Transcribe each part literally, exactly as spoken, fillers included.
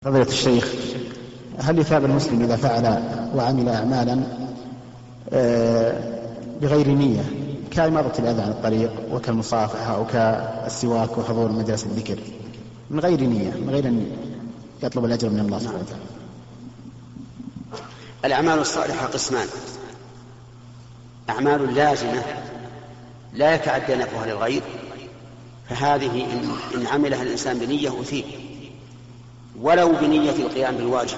فضيلة الشيخ، هل يثاب المسلم إذا فعل وعمل أعمالا بغير نية كإماطة الأذى عن الطريق وكالمصافحة أو كالسواك وحضور مجلس الذكر من غير نية من غير أن يطلب الأجر من الله سبحانه وتعالى؟ الأعمال الصالحة قسمان: أعمال لازمة لا يتعدى نفعها للغير، فهذه إن عملها الإنسان بنية أثيب ولو بنية القيام بالواجب،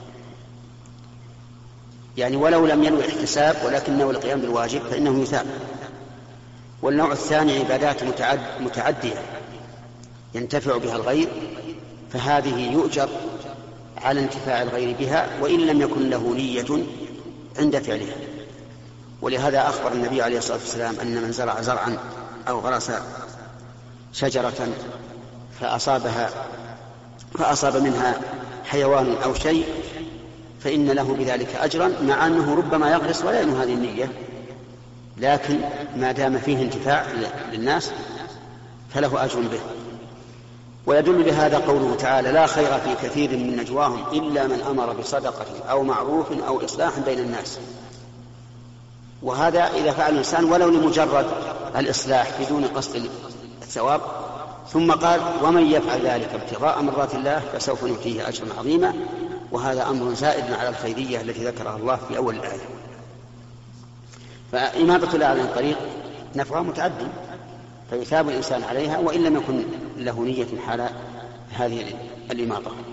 يعني ولو لم ينوي الاحتساب ولكن نوى القيام بالواجب فإنه يثاب. والنوع الثاني عبادات متعد متعدية ينتفع بها الغير، فهذه يؤجر على انتفاع الغير بها وإن لم يكن له نية عند فعلها. ولهذا أخبر النبي عليه الصلاة والسلام أن من زرع زرعا أو غرس شجرة فأصابها فأصاب منها حيوان أو شيء فإن له بذلك أجرا، مع أنه ربما يغرس ولا ينوي هذه النية، لكن ما دام فيه انتفاع للناس فله أجر به. ويدل لهذا قوله تعالى: لا خير في كثير من نجواهم إلا من أمر بصدقة أو معروف أو إصلاح بين الناس. وهذا إذا فعل الإنسان ولو لمجرد الإصلاح بدون قصد الثواب، ثم قال: ومن يفعل ذلك ابتغاء مرضات الله فسوف نؤتيه أجرا عظيما. وهذا أمر زائد على الخيرية التي ذكرها الله في أول الآية. فإماطة الأذى عن الطريق نفعها متعدي فيثاب الإنسان عليها وإن لم يكن له نية حال هذه الإماطة.